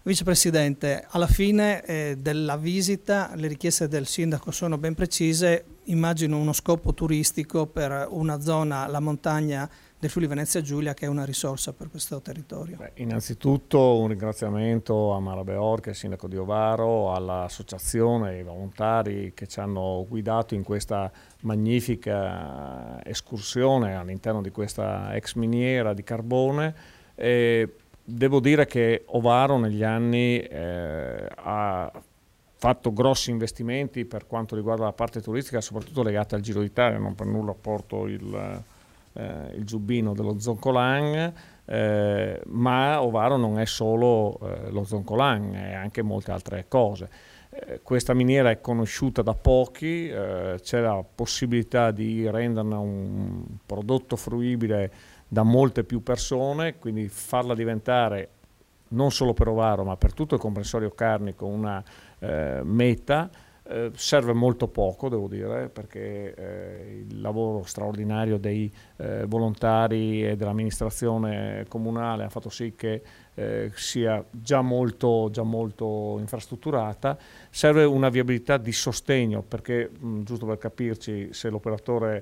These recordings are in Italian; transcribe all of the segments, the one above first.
Vicepresidente, alla fine della visita le richieste del sindaco sono ben precise, immagino uno scopo turistico per una zona, la montagna del Friuli Venezia Giulia, che è una risorsa per questo territorio. Innanzitutto un ringraziamento a Mara Beor, che è il sindaco di Ovaro, all'associazione, ai volontari che ci hanno guidato in questa magnifica escursione all'interno di questa ex miniera di carbone. Devo dire che Ovaro negli anni ha fatto grossi investimenti per quanto riguarda la parte turistica, soprattutto legata al Giro d'Italia. Non per nulla porto il giubbino dello Zoncolan, ma Ovaro non è solo lo Zoncolan, è anche molte altre cose. Questa miniera è conosciuta da pochi, c'è la possibilità di renderla un prodotto fruibile da molte più persone, quindi farla diventare non solo per Ovaro ma per tutto il comprensorio carnico una meta. Serve molto poco, devo dire, perché il lavoro straordinario dei volontari e dell'amministrazione comunale ha fatto sì che sia già molto infrastrutturata. Serve una viabilità di sostegno, perché giusto per capirci, se l'operatore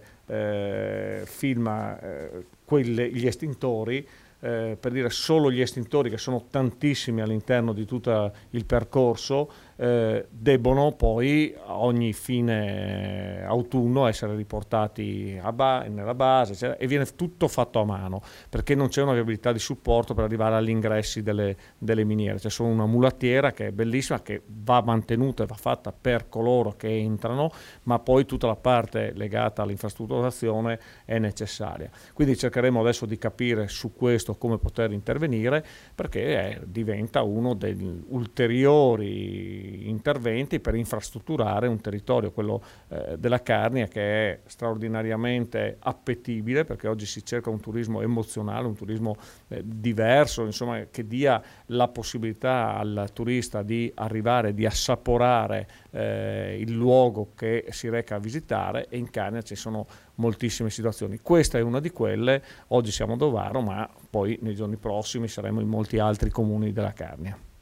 filma gli estintori, per dire solo gli estintori, che sono tantissimi all'interno di tutto il percorso, debbono poi ogni fine autunno essere riportati nella base, eccetera, e viene tutto fatto a mano, perché non c'è una viabilità di supporto per arrivare agli ingressi delle miniere. C'è solo una mulattiera che è bellissima, che va mantenuta e va fatta per coloro che entrano, ma poi tutta la parte legata all'infrastrutturazione è necessaria. Quindi cercheremo adesso di capire su questo come poter intervenire, perché diventa uno degli ulteriori interventi per infrastrutturare un territorio, quello della Carnia, che è straordinariamente appetibile, perché oggi si cerca un turismo emozionale, un turismo diverso, insomma, che dia la possibilità al turista di arrivare, di assaporare il luogo che si reca a visitare, e in Carnia ci sono moltissime situazioni. Questa è una di quelle. Oggi siamo ad Ovaro, ma poi nei giorni prossimi saremo in molti altri comuni della Carnia.